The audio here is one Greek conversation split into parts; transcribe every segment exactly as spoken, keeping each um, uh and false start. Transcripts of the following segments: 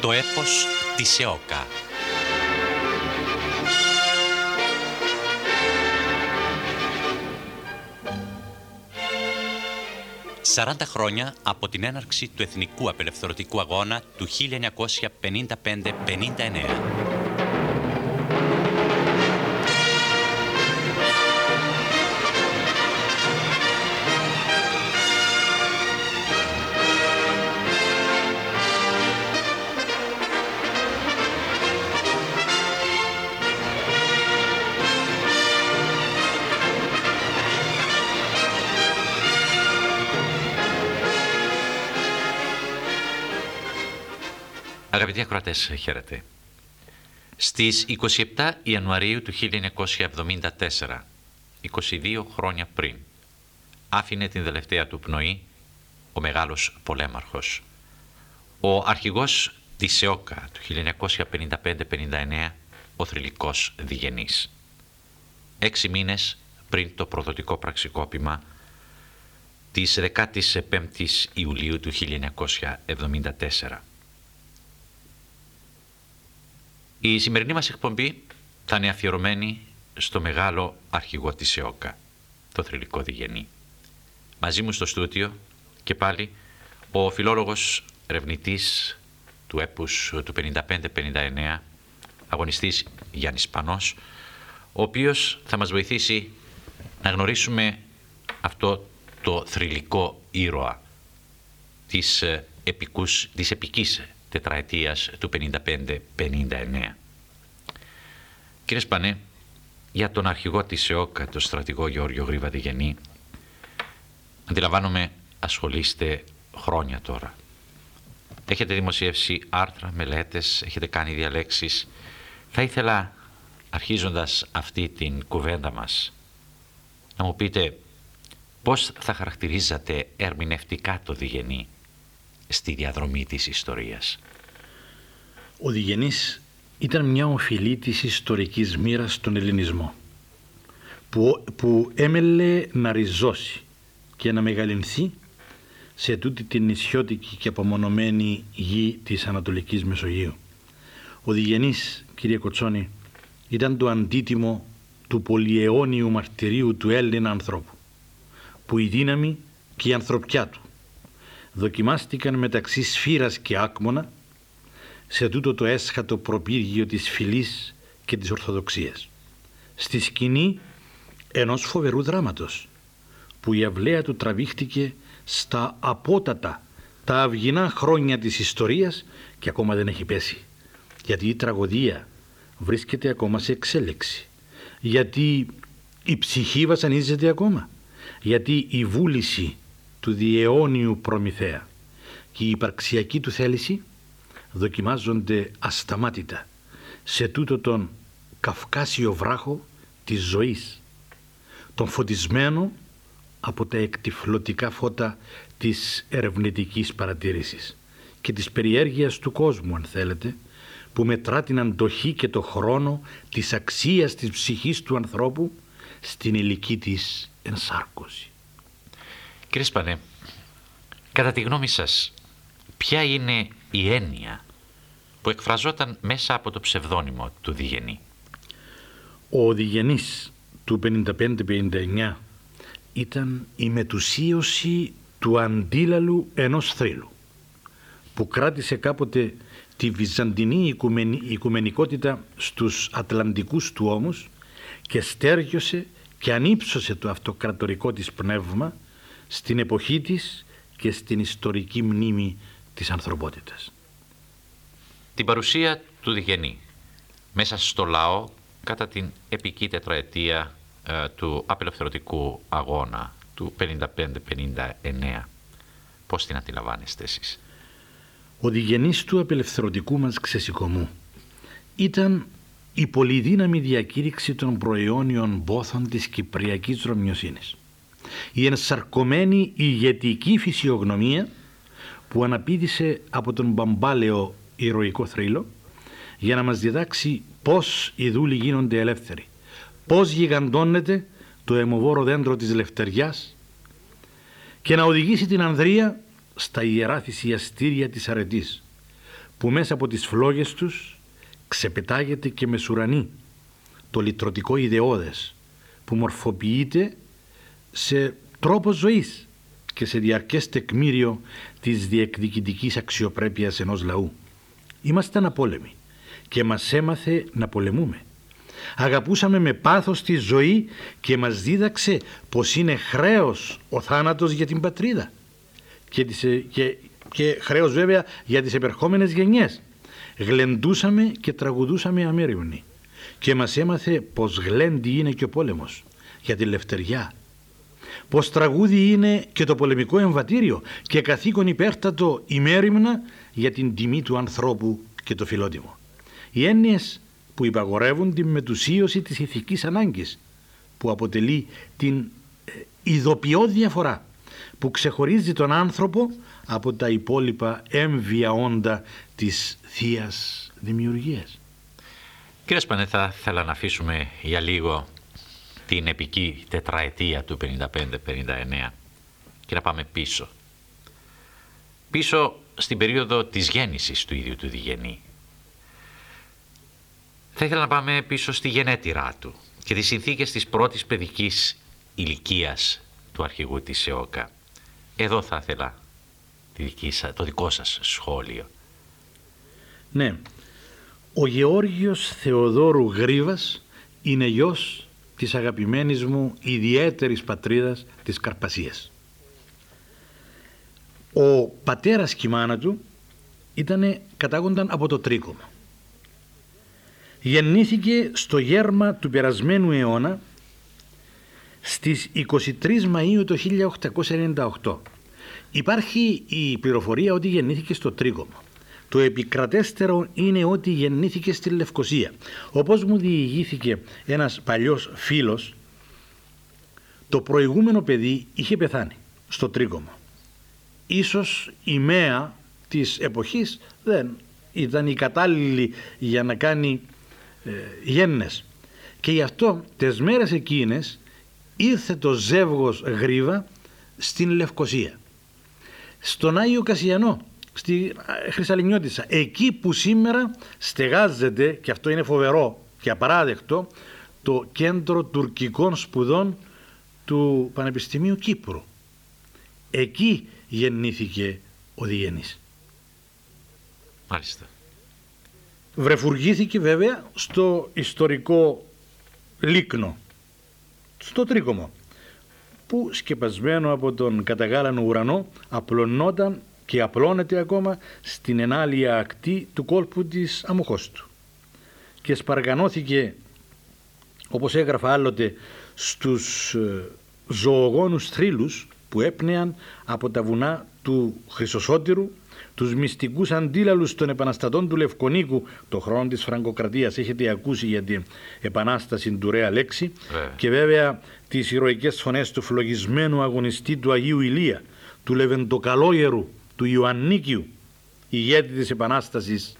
Το έπος της ΕΟΚΑ. σαράντα χρόνια από την έναρξη του Εθνικού Απελευθερωτικού Αγώνα του χίλια εννιακόσια πενήντα πέντε πενήντα εννέα. Αγαπητοί ακροατές, χαίρετε. Στις είκοσι επτά Ιανουαρίου του χίλια εννιακόσια εβδομήντα τέσσερα, είκοσι δύο χρόνια πριν, άφηνε την τελευταία του πνοή ο μεγάλος πολέμαρχος, ο αρχηγός της ΕΟΚΑ του χίλια εννιακόσια πενήντα πέντε πενήντα εννέα, ο θρυλικός Διγενής. Έξι μήνες πριν το προδοτικό πραξικόπημα της δεκάτης πέμπτης Ιουλίου του χίλια εννιακόσια εβδομήντα τέσσερα. Η σημερινή μας εκπομπή θα είναι αφιερωμένη στο μεγάλο αρχηγό της ΕΟΚΑ, το θρυλικό Διγενή. Μαζί μου στο στούτιο και πάλι ο φιλόλογος ερευνητής του έπους του πενήντα πέντε πενήντα εννέα, αγωνιστής Γιάννης Πανός, ο οποίος θα μας βοηθήσει να γνωρίσουμε αυτό το θρυλικό ήρωα της, επικούς, της επικής τετραετίας του πενήντα πέντε πενήντα εννέα. Κύριε Σπανέ, για τον αρχηγό της ΕΟΚΑ, τον στρατηγό Γεώργιο Γρίβα Διγενή, αντιλαμβάνομαι ασχολείστε χρόνια τώρα. Έχετε δημοσιεύσει άρθρα, μελέτες, έχετε κάνει διαλέξεις. Θα ήθελα, αρχίζοντας αυτή την κουβέντα μας, να μου πείτε πώς θα χαρακτηρίζατε ερμηνευτικά το Διγενή στη διαδρομή της ιστορίας. Ο Διγενής ήταν μια οφειλή της ιστορικής μοίρας στον ελληνισμό, που, που έμελε να ριζώσει και να μεγαλυνθεί σε τούτη την νησιώτικη και απομονωμένη γη της Ανατολικής Μεσογείου. Ο Διγενής, κύριε Κοτσόνη, ήταν το αντίτιμο του πολυαιώνιου μαρτυρίου του Έλληνα ανθρώπου, που η δύναμη και η ανθρωπιά του δοκιμάστηκαν μεταξύ σφύρας και άκμωνα σε τούτο το έσχατο προπύργιο της φυλής και της Ορθοδοξίας, στη σκηνή ενός φοβερού δράματος που η αυλαία του τραβήχτηκε στα απότατα, τα αυγινά χρόνια της ιστορίας και ακόμα δεν έχει πέσει, γιατί η τραγωδία βρίσκεται ακόμα σε εξέλιξη, γιατί η ψυχή βασανίζεται ακόμα, γιατί η βούληση του διαιώνιου Προμηθέα και η υπαρξιακή του θέληση δοκιμάζονται ασταμάτητα σε τούτο τον καυκάσιο βράχο της ζωής, τον φωτισμένο από τα εκτυφλωτικά φώτα της ερευνητικής παρατήρησης και της περιέργειας του κόσμου, αν θέλετε, που μετρά την αντοχή και το χρόνο της αξίας της ψυχής του ανθρώπου στην ηλική της ενσάρκωση. Κύριε Σπανέ, κατά τη γνώμη σας, ποια είναι η έννοια που εκφραζόταν μέσα από το ψευδόνυμο του Διγενή? Ο Διγενής του πενήντα πέντε πενήντα εννέα ήταν η μετουσίωση του αντίλαλου ενός θρύλου, που κράτησε κάποτε τη βυζαντινή οικουμενη, οικουμενικότητα στους ατλαντικούς του ώμους και στέργιωσε και ανύψωσε το αυτοκρατορικό της πνεύμα στην εποχή της και στην ιστορική μνήμη της ανθρωπότητας. Την παρουσία του Διγενή μέσα στο λαό κατά την επική τετραετία ε, του απελευθερωτικού αγώνα του πενήντα πέντε πενήντα εννέα, πώς την αντιλαμβάνεστε εσείς? Ο Διγενής του απελευθερωτικού μας ξεσηκωμού ήταν η πολυδύναμη διακήρυξη των προαιώνιων πόθων της κυπριακής δρομιοσύνης, η ενσαρκωμένη ηγετική φυσιογνωμία που αναπήδησε από τον μπαμπάλαιο ηρωικό θρύλο για να μας διδάξει πώς οι δούλοι γίνονται ελεύθεροι, πώς γιγαντώνεται το αιμοβόρο δέντρο της λευτεριάς και να οδηγήσει την ανδρεία στα ιερά θυσιαστήρια της αρετής, που μέσα από τις φλόγες τους ξεπετάγεται και μεσουρανεί το λυτρωτικό ιδεώδες που μορφοποιείται σε τρόπο ζωής και σε διαρκές τεκμήριο της διεκδικητικής αξιοπρέπειας ενός λαού. Ήμασταν απόλεμοι και μας έμαθε να πολεμούμε. Αγαπούσαμε με πάθος τη ζωή και μας δίδαξε πως είναι χρέος ο θάνατος για την πατρίδα και, τις, και, και χρέος βέβαια για τις επερχόμενες γενιές. Γλεντούσαμε και τραγουδούσαμε αμέριμνοι και μας έμαθε πως γλέντι είναι και ο πόλεμος για την λευτεριά, πως τραγούδι είναι και το πολεμικό εμβατήριο και καθήκον υπέρτατο ημέριμνα για την τιμή του ανθρώπου και το φιλότιμο. Οι έννοιες που υπαγορεύουν την μετουσίωση της ηθικής ανάγκης, που αποτελεί την ειδοποιώ διαφορά που ξεχωρίζει τον άνθρωπο από τα υπόλοιπα έμβια όντα της θείας δημιουργίας. Κύριε Σπανέ, θα ήθελα να αφήσουμε για λίγο την επική τετραετία του πενήντα πέντε πενήντα εννέα και να πάμε πίσω. Πίσω στην περίοδο της γέννησης του ίδιου του Διγενή. Θα ήθελα να πάμε πίσω στη γενέτειρά του και τις συνθήκες της πρώτης παιδικής ηλικίας του αρχηγού της ΕΟΚΑ. Εδώ θα ήθελα τη δική σας, το δικό σας σχόλιο. Ναι, ο Γεώργιος Θεοδόρου Γρίβας είναι γιος της αγαπημένης μου ιδιαίτερης πατρίδας της Καρπασίας. Ο πατέρας και η μάνα του ήτανε, κατάγονταν από το Τρίκομο. Γεννήθηκε στο γέρμα του περασμένου αιώνα στις είκοσι τρεις Μαΐου το χίλια οκτακόσια ενενήντα οκτώ. Υπάρχει η πληροφορία ότι γεννήθηκε στο Τρίκομο. Το επικρατέστερο είναι ότι γεννήθηκε στη Λευκοσία. Όπως μου διηγήθηκε ένας παλιός φίλος, το προηγούμενο παιδί είχε πεθάνει στο Τρίκομο. Ίσως η ΜΕΑ της εποχής δεν ήταν η κατάλληλη για να κάνει ε, γέννες. Και γι' αυτό τις μέρες εκείνες ήρθε το ζεύγος Γρίβα στην Λευκοσία, στον Άγιο Κασιανό, στη Χρυσαλινιώτισσα, εκεί που σήμερα στεγάζεται, και αυτό είναι φοβερό και απαράδεκτο, το Κέντρο Τουρκικών Σπουδών του Πανεπιστημίου Κύπρου. Εκεί γεννήθηκε ο Διγενής. Μάλιστα. Βρεφουργήθηκε βέβαια στο ιστορικό Λύκνο, στο Τρίκομο, που σκεπασμένο από τον καταγάλανο ουρανό απλωνόταν και απλώνεται ακόμα στην ενάλια ακτή του κόλπου της Αμοχώστου, και σπαργανώθηκε, όπως έγραφα άλλοτε, στους ζωογόνους θρύλους που έπνεαν από τα βουνά του Χρυσοσώτηρου, τους μυστικούς αντίλαλους των επαναστατών του Λευκονίκου το χρόνο της Φραγκοκρατίας. Έχετε ακούσει για την επανάσταση του Ρέα Λέξη, ε. και βέβαια τις ηρωικές φωνές του φλογισμένου αγωνιστή του Αγίου Ηλία, του Λεβεντοκαλόγερου, του Ιωαννίκιου, ηγέτη της επανάστασης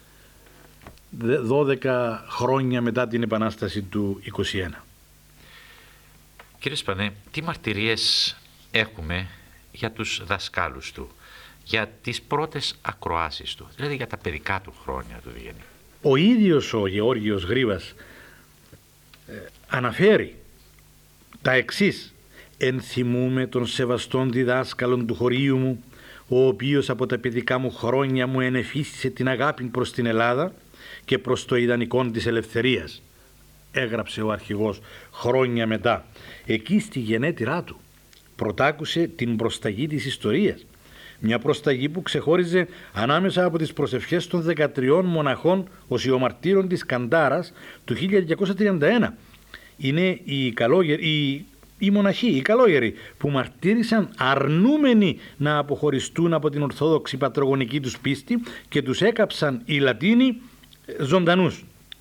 δώδεκα χρόνια μετά την επανάσταση του είκοσι ένα. Κύριε Σπανέ, τι μαρτυρίες έχουμε για τους δασκάλους του, για τις πρώτες ακροάσεις του, δηλαδή για τα παιδικά του χρόνια του Διγενή? Ο ίδιος ο Γεώργιος Γρίβας ε, αναφέρει τα εξής: «Ενθυμούμε τον σεβαστόν διδάσκαλον του χωρίου μου, ο οποίος από τα παιδικά μου χρόνια μου ενεφύσισε την αγάπη προς την Ελλάδα και προς το ιδανικό της ελευθερίας», έγραψε ο αρχηγός χρόνια μετά. Εκεί στη γενέτειρά του πρωτάκουσε την προσταγή της ιστορίας, μια προσταγή που ξεχώριζε ανάμεσα από τις προσευχές των δεκατριών μοναχών οσιομαρτύρων της Καντάρας του χίλια διακόσια τριάντα ένα. Είναι οι, καλόγεροι, οι, οι μοναχοί, οι καλόγεροι, που μαρτύρησαν αρνούμενοι να αποχωριστούν από την ορθόδοξη πατρογονική τους πίστη και τους έκαψαν οι Λατίνοι ζωντανούς.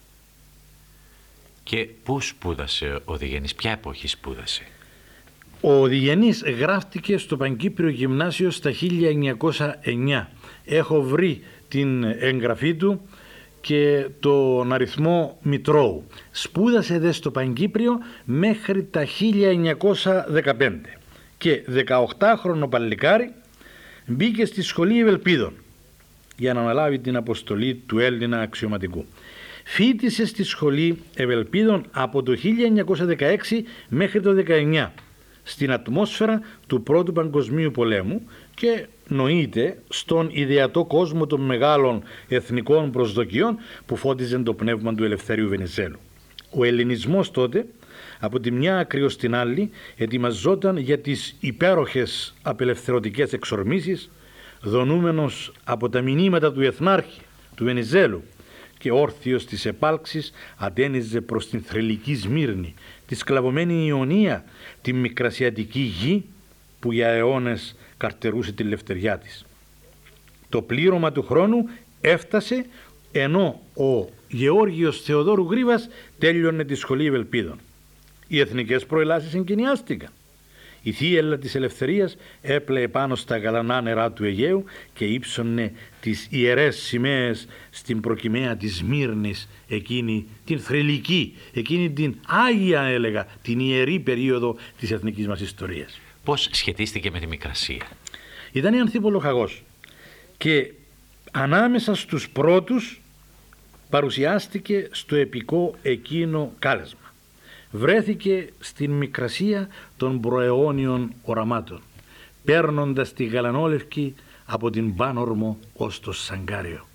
Και πού σπούδασε ο Διγενής, ποια εποχή σπούδασε? Ο Διγενής γράφτηκε στο Πανκύπριο Γυμνάσιο στα χίλια εννιακόσια εννέα. Έχω βρει την εγγραφή του και τον αριθμό Μητρώου. Σπούδασε δε στο Πανκύπριο μέχρι τα χίλια εννιακόσια δεκαπέντε και δεκαοκτάχρονο παλικάρι μπήκε στη Σχολή Ευελπίδων για να αναλάβει την αποστολή του Έλληνα αξιωματικού. Φοιτησε στη Σχολή Ευελπίδων από το χίλια εννιακόσια δεκαέξι μέχρι το δεκαεννιά στην ατμόσφαιρα του Πρώτου Παγκοσμίου Πολέμου και νοείται στον ιδεατό κόσμο των μεγάλων εθνικών προσδοκιών που φώτιζε το πνεύμα του Ελευθερίου Βενιζέλου. Ο ελληνισμός τότε από τη μια άκρη ως την άλλη ετοιμαζόταν για τις υπέροχες απελευθερωτικές εξορμήσεις, δονούμενος από τα μηνύματα του Εθνάρχη, του Βενιζέλου, και όρθιος της επάλξης αντένιζε προς την θρυλική Σμύρνη, τη σκλαβωμένη Ιωνία, τη μικρασιατική γη που για αιώνες καρτερούσε τη λευτεριά της. Το πλήρωμα του χρόνου έφτασε ενώ ο Γεώργιος Θεοδόρου Γρίβας τέλειωνε τη Σχολή Ευελπίδων. Οι εθνικές προελάσεις εγκαινιάστηκαν. Η θύελλα της ελευθερίας έπλεε πάνω στα γαλανά νερά του Αιγαίου και ύψωνε τις ιερές σημαίες στην προκυμαία της Σμύρνης, εκείνη την θρυλική, εκείνη την άγια έλεγα, την ιερή περίοδο της εθνικής μας ιστορίας. Πώς σχετίστηκε με τη Μικρασία? Ήταν η Ανθίπολο-Χαγός και ανάμεσα στους πρώτους παρουσιάστηκε στο επικό εκείνο κάλεσμα. Βρέθηκε στην Μικρασία των προαιώνιων οραμάτων, παίρνοντας τη γαλανόλευκη από την Πάνορμο ως το Σαγκάριο.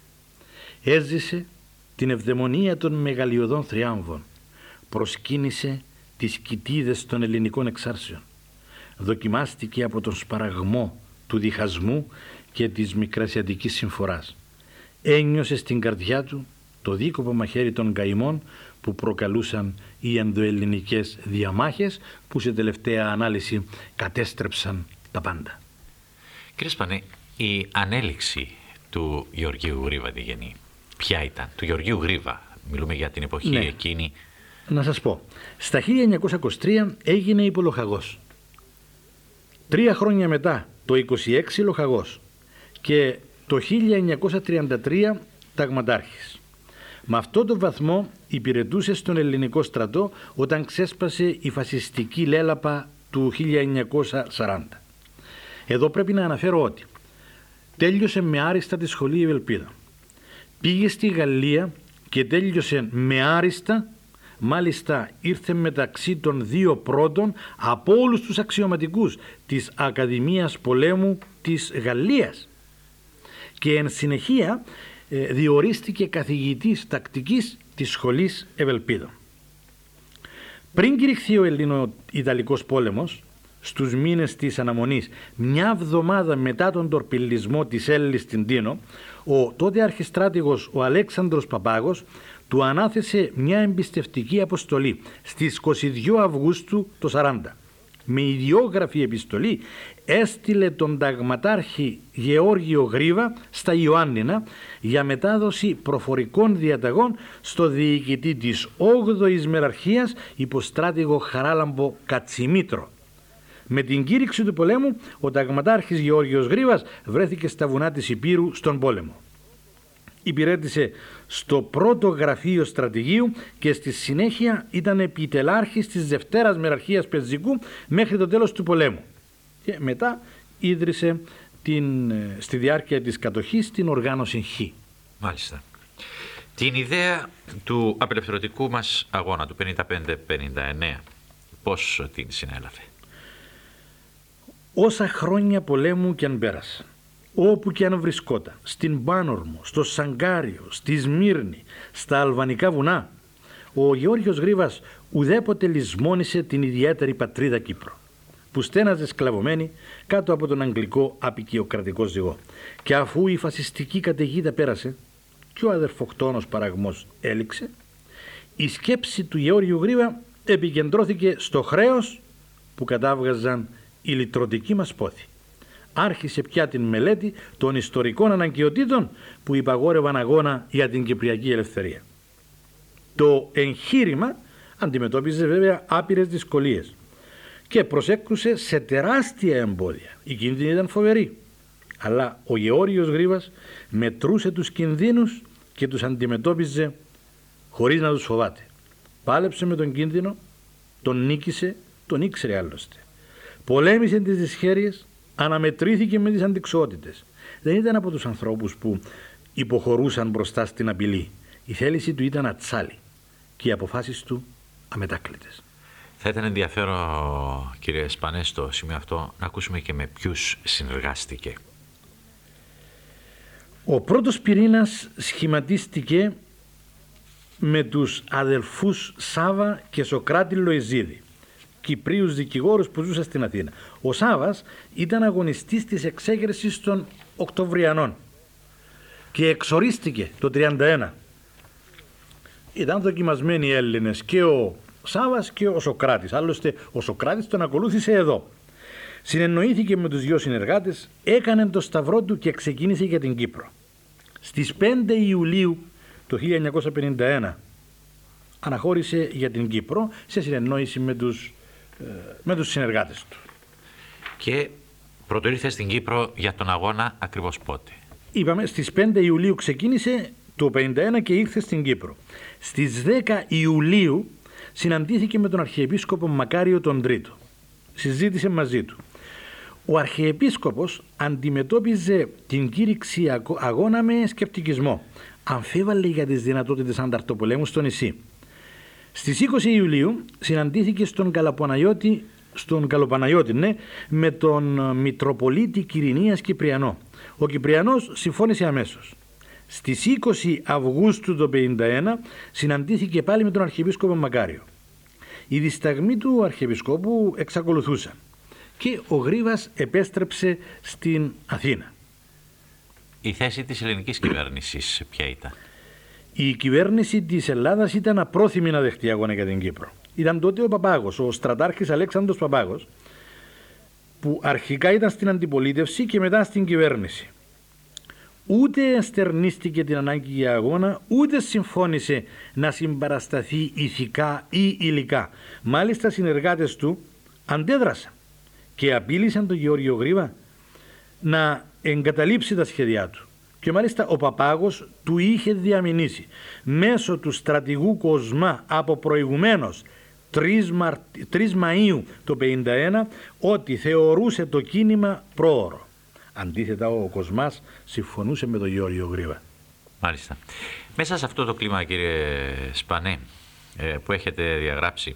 Έζησε την ευδαιμονία των μεγαλειωδών θριάμβων, προσκύνησε τις κοιτίδες των ελληνικών εξάρσεων, δοκιμάστηκε από τον σπαραγμό του διχασμού και της μικρασιατικής συμφοράς. Ένιωσε στην καρδιά του το δίκοπο μαχαίρι των καημών που προκαλούσαν οι ενδοελληνικές διαμάχες που σε τελευταία ανάλυση κατέστρεψαν τα πάντα. Κύριε Σπανή, η ανέλυξη του Γεωργίου Γρίβα τη γεννή ποια ήταν? Του Γεωργίου Γρίβα, μιλούμε για την εποχή ναι. εκείνη. Να σας πω, στα χίλια εννιακόσια είκοσι τρία έγινε η Πολοχαγός. Τρία χρόνια μετά το είκοσι έξι Λοχαγός και το χίλια εννιακόσια τριάντα τρία Ταγματάρχης. Με αυτό το βαθμό υπηρετούσε στον ελληνικό στρατό όταν ξέσπασε η φασιστική λέλαπα του χίλια εννιακόσια σαράντα. Εδώ πρέπει να αναφέρω ότι τέλειωσε με άριστα τη Σχολή Ευελπίδων. Πήγε στη Γαλλία και τέλειωσε με άριστα, μάλιστα ήρθε μεταξύ των δύο πρώτων από όλους τους αξιωματικούς της Ακαδημίας Πολέμου της Γαλλίας και εν συνεχεία διορίστηκε καθηγητής τακτικής της Σχολής Ευελπίδων. Πριν κηρυχθεί ο Ελληνο-Ιταλικός πόλεμος, στους μήνες της αναμονής, μια εβδομάδα μετά τον τορπιλισμό της Έλλης στην Τίνο, ο τότε αρχιστράτηγος ο Αλέξανδρος Παπάγος του ανάθεσε μια εμπιστευτική αποστολή στις είκοσι δύο Αυγούστου το σαράντα. Με ιδιόγραφη επιστολή έστειλε τον ταγματάρχη Γεώργιο Γρίβα στα Ιωάννινα για μετάδοση προφορικών διαταγών στο διοικητή της όγδοης Μεραρχίας υποστράτηγο Χαράλαμπο Κατσιμήτρο. Με την κήρυξη του πολέμου ο ταγματάρχης Γεώργιος Γρίβας βρέθηκε στα βουνά της Υπήρου στον πόλεμο. Υπηρέτησε στο πρώτο γραφείο στρατηγίου και στη συνέχεια ήταν επιτελάρχης της Δευτέρας Μεραρχίας Πεζικού μέχρι το τέλος του πολέμου. Και μετά ίδρυσε την, στη διάρκεια της κατοχής την οργάνωση Χ. Μάλιστα. Την ιδέα του απελευθερωτικού μας αγώνα του πενήντα πέντε πενήντα εννέα πώς την συνέλαβε? Όσα χρόνια πολέμου και αν πέρασαν, όπου και αν βρισκόταν, στην Πάνορμο, στο Σαγκάριο, στη Σμύρνη, στα Αλβανικά βουνά, ο Γεώργιος Γρίβας ουδέποτε λησμόνησε την ιδιαίτερη πατρίδα Κύπρο, που στέναζε σκλαβωμένη κάτω από τον αγγλικό απικιοκρατικό ζυγό. Και αφού η φασιστική καταιγίδα πέρασε και ο αδερφοκτόνος παραγμός έληξε, η σκέψη του Γεώργιου Γρίβα επικεντρώθηκε στο χρέος που κατάβγαζαν οι λυτρωτικοί μας πόθη. Άρχισε πια την μελέτη των ιστορικών αναγκαιοτήτων που υπαγόρευαν αγώνα για την κυπριακή ελευθερία. Το εγχείρημα αντιμετώπιζε βέβαια άπειρες δυσκολίες και προσέκρουσε σε τεράστια εμπόδια. Η κίνδυνη ήταν φοβερή, αλλά ο Γεώργιος Γρίβας μετρούσε τους κινδύνους και τους αντιμετώπιζε χωρίς να τους φοβάται. Πάλεψε με τον κίνδυνο, τον νίκησε, τον ήξερε άλλωστε. Πολέμησε τις δυσχέρειες, αναμετρήθηκε με τις αντιξότητες. Δεν ήταν από τους ανθρώπους που υποχωρούσαν μπροστά στην απειλή. Η θέληση του ήταν ατσάλι και οι αποφάσεις του αμετάκλητες. Θα ήταν ενδιαφέρον, κύριε Σπανέ, στο σημείο αυτό να ακούσουμε και με ποιους συνεργάστηκε. Ο πρώτος πυρήνας σχηματίστηκε με τους αδελφούς Σάβα και Σοκράτη Λοϊζίδη, Κυπρίους δικηγόρους που ζούσαν στην Αθήνα. Ο Σάβας ήταν αγωνιστής της εξέγερσης των Οκτωβριανών και εξορίστηκε το τριάντα ένα. Ήταν δοκιμασμένοι Έλληνες και ο Σάβας και ο Σοκράτης. Άλλωστε ο Σοκράτης τον ακολούθησε εδώ. Συνεννοήθηκε με τους δυο συνεργάτες, έκανε το σταυρό του και ξεκίνησε για την Κύπρο. Στις πέντε Ιουλίου το χίλια εννιακόσια πενήντα ένα αναχώρησε για την Κύπρο σε συνεννόηση με τους, ε, με τους συνεργάτες του. Και πρωτοήρθε στην Κύπρο για τον αγώνα ακριβώς πότε? Είπαμε, στις πέντε Ιουλίου ξεκίνησε το πενήντα ένα και ήρθε στην Κύπρο. Στις δέκα Ιουλίου συναντήθηκε με τον Αρχιεπίσκοπο Μακάριο τον Τρίτο. Συζήτησε μαζί του. Ο Αρχιεπίσκοπος αντιμετώπιζε την κήρυξη αγώνα με σκεπτικισμό. Αμφίβαλε για τις δυνατότητες ανταρτοπολέμου στο νησί. Στις είκοσι Ιουλίου συναντήθηκε στον Καλαπαναγιώτη, στον Καλοπαναγιώτη ναι, με τον Μητροπολίτη Κυρηνίας Κυπριανό. Ο Κυπριανός συμφώνησε αμέσως. Στις είκοσι Αυγούστου το πενήντα ένα συναντήθηκε πάλι με τον Αρχιεπίσκοπο Μακάριο. Οι δισταγμοί του Αρχιεπισκόπου εξακολουθούσαν και ο Γρίβας επέστρεψε στην Αθήνα. Η θέση της ελληνικής κυβέρνησης ποια ήταν? Η κυβέρνηση της Ελλάδας ήταν απρόθυμη να δεχτεί αγώνα για την Κύπρο. Ήταν τότε ο Παπάγος, ο στρατάρχης Αλέξανδρος Παπάγος, που αρχικά ήταν στην αντιπολίτευση και μετά στην κυβέρνηση. Ούτε στερνίστηκε την ανάγκη για αγώνα, ούτε συμφώνησε να συμπαρασταθεί ηθικά ή υλικά. Μάλιστα συνεργάτες του αντέδρασαν και απείλησαν τον Γεώργιο Γρίβα να εγκαταλείψει τα σχέδιά του. Και μάλιστα ο Παπάγος του είχε διαμηνήσει μέσω του στρατηγού Κοσμά από προηγουμένως τρεις Μαΐου το πενήντα ένα ότι θεωρούσε το κίνημα πρόωρο. Αντίθετα ο Κοσμάς συμφωνούσε με τον Γεώργιο Γρίβα. Μάλιστα. Μέσα σε αυτό το κλίμα, κύριε Σπανέ, που έχετε διαγράψει,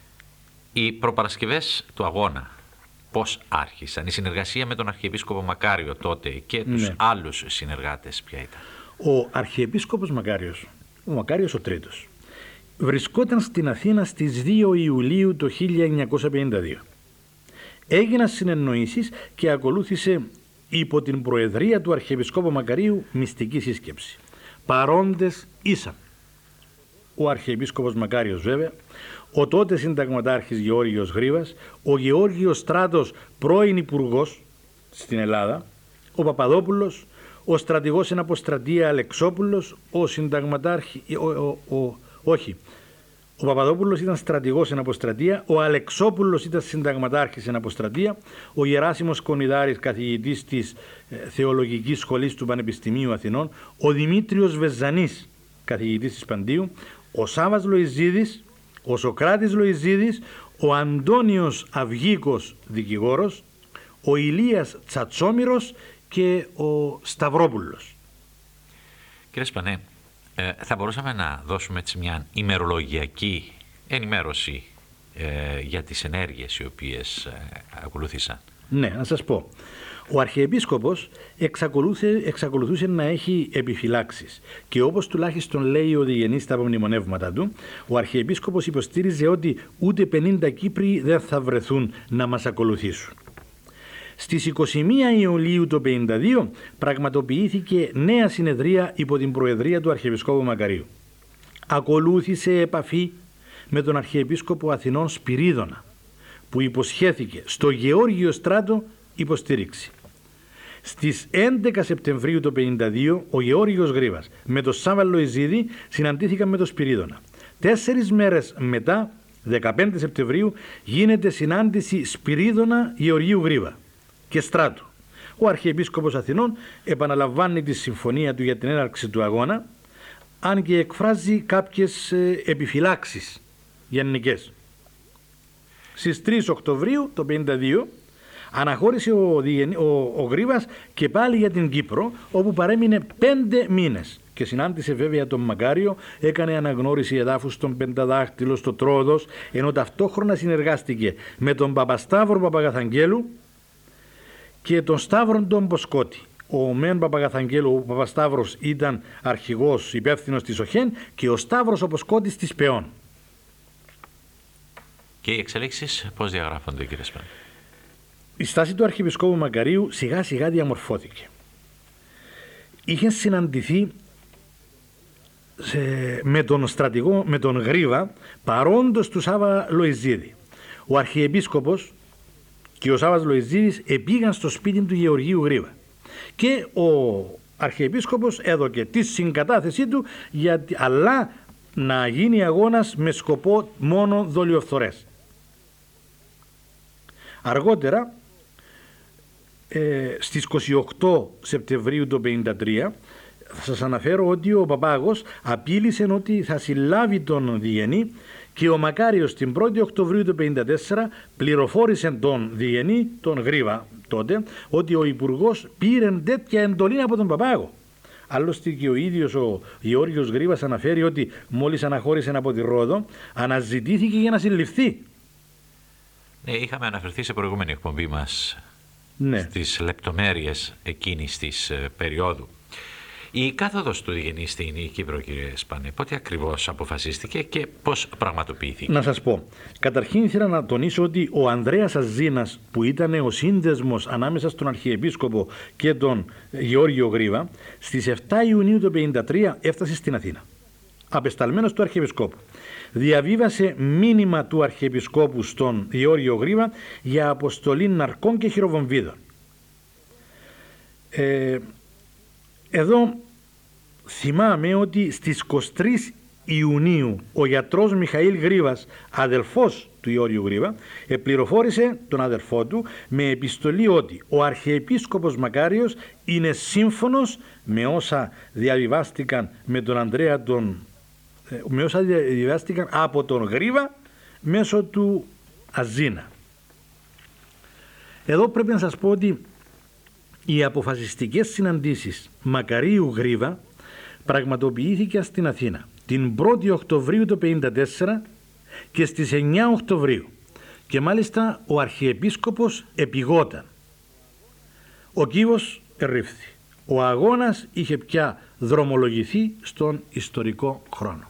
οι προπαρασκευές του αγώνα πώς άρχισαν? Η συνεργασία με τον Αρχιεπίσκοπο Μακάριο τότε και τους ναι. άλλους συνεργάτες ποια ήταν? Ο Αρχιεπίσκοπος Μακάριος, ο Μακάριος ο Τρίτος, βρισκόταν στην Αθήνα στις δύο Ιουλίου το χίλια εννιακόσια πενήντα δύο. Έγιναν συνεννοήσεις και ακολούθησε υπό την προεδρία του Αρχιεπισκόπου Μακαρίου μυστική σύσκεψη. Παρόντες ήσαν ο Αρχιεπίσκοπος Μακάριος βέβαια, ο τότε συνταγματάρχης Γεώργιος Γρίβας, ο Γεώργιος Στράτος πρώην υπουργός στην Ελλάδα, ο Παπαδόπουλος, ο στρατηγός εν αποστρατεία Αλεξόπουλος, ο συνταγματάρχη, ο, ο, ο, όχι, ο Παπαδόπουλος ήταν στρατηγός εν αποστρατεία, ο Αλεξόπουλος ήταν συνταγματάρχης εν αποστρατεία, ο Γεράσιμος Κονιδάρης καθηγητής της ε, Θεολογικής Σχολής του Πανεπιστημίου Αθηνών, ο Δημήτριος Βεζανής καθηγητής της Παντίου, ο Σάβας Λοϊζίδης, ο Σοκράτης Λοϊζίδης, ο Αντώνιος Αυγίκος δικηγόρος, ο Ηλίας Τσατσόμυρος και ο Σταυρόπουλος. Κύριε Σπανέ, ε, θα μπορούσαμε να δώσουμε έτσι μια ημερολογιακή ενημέρωση ε, για τις ενέργειες οι οποίες ε, ακολούθησαν? Ναι, να σας πω. Ο Αρχιεπίσκοπος εξακολούθησε, εξακολουθούσε να έχει επιφυλάξεις και όπως τουλάχιστον λέει ο Διγενής στα απομνημονεύματα του, ο Αρχιεπίσκοπος υποστήριζε ότι ούτε πενήντα Κύπροι δεν θα βρεθούν να μας ακολουθήσουν. Στις είκοσι μία Ιουλίου το πενήντα δύο πραγματοποιήθηκε νέα συνεδρία υπό την προεδρία του Αρχιεπισκόπου Μακαρίου. Ακολούθησε επαφή με τον Αρχιεπίσκοπο Αθηνών Σπυρίδωνα, που υποσχέθηκε στο Γεώργιο Στράτο υποστήριξη. Στις έντεκα Σεπτεμβρίου το πενήντα δύο ο Γεώργιος Γρίβας με τον Σάβα Λοϊζίδη συναντήθηκαν με τον Σπυρίδωνα. Τέσσερις μέρες μετά, δεκαπέντε Σεπτεμβρίου, γίνεται συνάντηση Σπυρίδωνα Γεωργίου Γρίβα και Στράτου. Ο Αρχιεπίσκοπος Αθηνών επαναλαμβάνει τη συμφωνία του για την έναρξη του αγώνα, αν και εκφράζει κάποιες επιφυλάξεις γενικές. Στις τρεις Οκτωβρίου το πενήντα δύο Αναχώρησε ο, Διγενή, ο, ο Γρίβας και πάλι για την Κύπρο, όπου παρέμεινε πέντε μήνες. Και συνάντησε βέβαια τον Μακάριο, έκανε αναγνώριση εδάφους στον Πενταδάχτυλο, στο Τρόδος, ενώ ταυτόχρονα συνεργάστηκε με τον Παπασταύρο Παπαγαθαγγέλου και τον Σταύρον τον Ποσκότη. Ο Μεν Παπαγαθαγγέλου, ο Παπασταύρος, ήταν αρχηγός υπεύθυνος της ΟΧΕΝ και ο Σταύρος ο Ποσκότης της ΠΕΟΝ. Και οι εξελίξεις πώς διαγράφονται, κύριε Σπάνη? Η στάση του Αρχιεπισκόπου Μακαρίου σιγά σιγά διαμορφώθηκε. Είχε συναντηθεί σε, με τον στρατηγό, με τον Γρίβα, παρόντος του Σάβα Λοϊζίδη. Ο Αρχιεπίσκοπος και ο Σάβας Λοϊζίδης επήγαν στο σπίτι του Γεωργίου Γρίβα. Και ο Αρχιεπίσκοπος έδωκε τη συγκατάθεσή του, για, αλλά να γίνει αγώνας με σκοπό μόνο δολιοφθορές. Αργότερα, ε, στις είκοσι οκτώ Σεπτεμβρίου του χίλια εννιακόσια πενήντα τρία, θα σας αναφέρω ότι ο Παπάγος απείλησε ότι θα συλλάβει τον Διγενή και ο Μακάριος την πρώτη Οκτωβρίου του χίλια εννιακόσια πενήντα τέσσερα πληροφόρησε τον Διγενή, τον Γρίβα τότε, ότι ο Υπουργός πήρε τέτοια εντολή από τον Παπάγο. Άλλωστε και ο ίδιος ο Γεώργιος Γρίβας αναφέρει ότι μόλις αναχώρησε από τη Ρόδο, αναζητήθηκε για να συλληφθεί. Ναι, είχαμε αναφερθεί σε προηγούμενη εκπομπή μας, ναι, στις λεπτομέρειες εκείνης της ε, περίοδου. Η κάθοδος του Διγενή στην Κύπρο, κύριε Σπάνε, πότε ακριβώς αποφασίστηκε και πώς πραγματοποιήθηκε? Να σας πω. Καταρχήν ήθελα να τονίσω ότι ο Ανδρέας Αζίνας, που ήταν ο σύνδεσμος ανάμεσα στον Αρχιεπίσκοπο και τον Γεώργιο Γρίβα, στις επτά Ιουνίου του χίλια εννιακόσια πενήντα τρία έφτασε στην Αθήνα, απεσταλμένος του Αρχιεπισκόπου. Διαβίβασε μήνυμα του Αρχιεπισκόπου στον Γεώργιο Γρίβα για αποστολή ναρκών και χειροβομβίδων. Ε, εδώ θυμάμαι ότι στις είκοσι τρεις Ιουνίου ο γιατρός Μιχαήλ Γρίβας, αδελφός του Γεώργιου Γρίβα, επληροφόρησε τον αδελφό του με επιστολή ότι ο Αρχιεπίσκοπος Μακάριος είναι σύμφωνος με όσα διαβιβάστηκαν με τον Ανδρέα τον, με όσα διαβιβάστηκαν από τον Γρίβα μέσω του Αζίνα. Εδώ πρέπει να σας πω ότι οι αποφασιστικές συναντήσεις Μακαρίου Γρίβα πραγματοποιήθηκαν στην Αθήνα την πρώτη Οκτωβρίου του χίλια εννιακόσια πενήντα τέσσερα και στις εννιά Οκτωβρίου, και μάλιστα ο Αρχιεπίσκοπος επηγόταν. Ο κύβος ερρίφθη. Ο αγώνας είχε πια δρομολογηθεί στον ιστορικό χρόνο.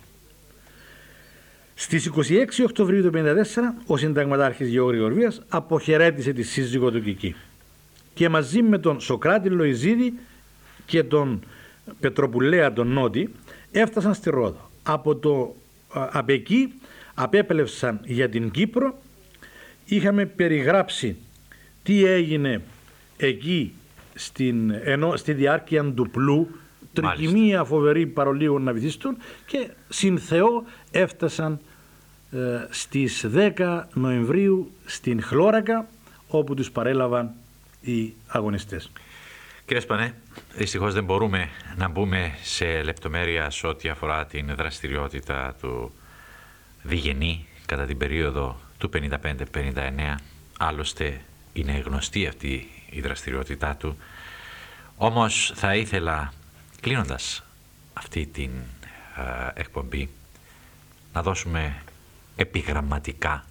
Στις είκοσι έξι Οκτωβρίου του χίλια εννιακόσια πενήντα τέσσερα ο συνταγματάρχης Γεώργιος Γρίβας αποχαιρέτησε τη σύζυγο του Κική και μαζί με τον Σοκράτη Λοϊζίδη και τον Πετροπουλέα τον Νότη έφτασαν στη Ρόδο. Από, το, από εκεί απέπλευσαν για την Κύπρο. Είχαμε περιγράψει τι έγινε εκεί στην, ενώ, στη διάρκεια του πλού, τρικυμία φοβερή παρολίγο να βυθιστούν, και συν Θεό έφτασαν ε, στις δέκα Νοεμβρίου στην Χλώρακα, όπου τους παρέλαβαν οι αγωνιστές. Κύριε Σπανέ, δυστυχώς δεν μπορούμε να μπούμε σε λεπτομέρεια σε ό,τι αφορά την δραστηριότητα του Διγενή κατά την περίοδο του πενήντα πέντε πενήντα εννέα. Άλλωστε είναι γνωστή αυτή η δραστηριότητά του. Όμως θα ήθελα, κλείνοντας αυτή την ε, εκπομπή, να δώσουμε επιγραμματικά,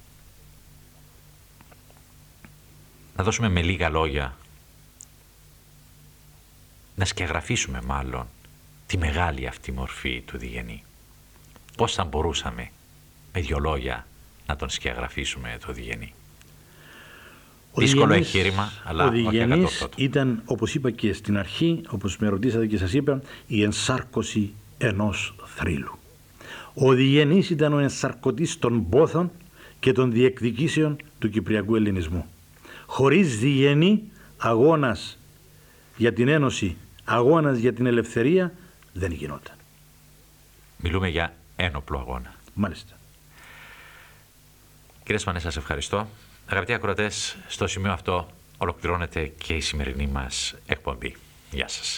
να δώσουμε με λίγα λόγια, να σκιαγραφίσουμε μάλλον τη μεγάλη αυτή μορφή του Διγενή. Πώς θα μπορούσαμε με δυο λόγια να τον σκιαγραφίσουμε το Διγενή? Ο Δύσκολο Διγενής, εγχείρημα, αλλά ο Διγενής ήταν, όπως είπα και στην αρχή, όπως με ρωτήσατε και σας είπα, η ενσάρκωση ενός θρύλου. Ο Διγενής ήταν ο ενσαρκωτής των πόθων και των διεκδικήσεων του κυπριακού ελληνισμού. Χωρίς Διγενή, αγώνας για την ένωση, αγώνας για την ελευθερία δεν γινόταν. Μιλούμε για ένοπλο αγώνα. Μάλιστα. Κύριε Σπανέ, σας ευχαριστώ. Αγαπητοί ακροατές, στο σημείο αυτό ολοκληρώνεται και η σημερινή μας εκπομπή. Γεια σας.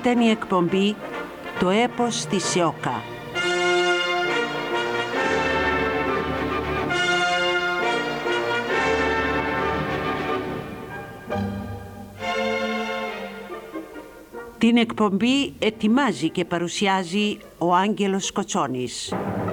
Ήταν η εκπομπή «Το έπος της Σιόκα». Την εκπομπή ετοιμάζει και παρουσιάζει ο Άγγελος Κοτσόνης.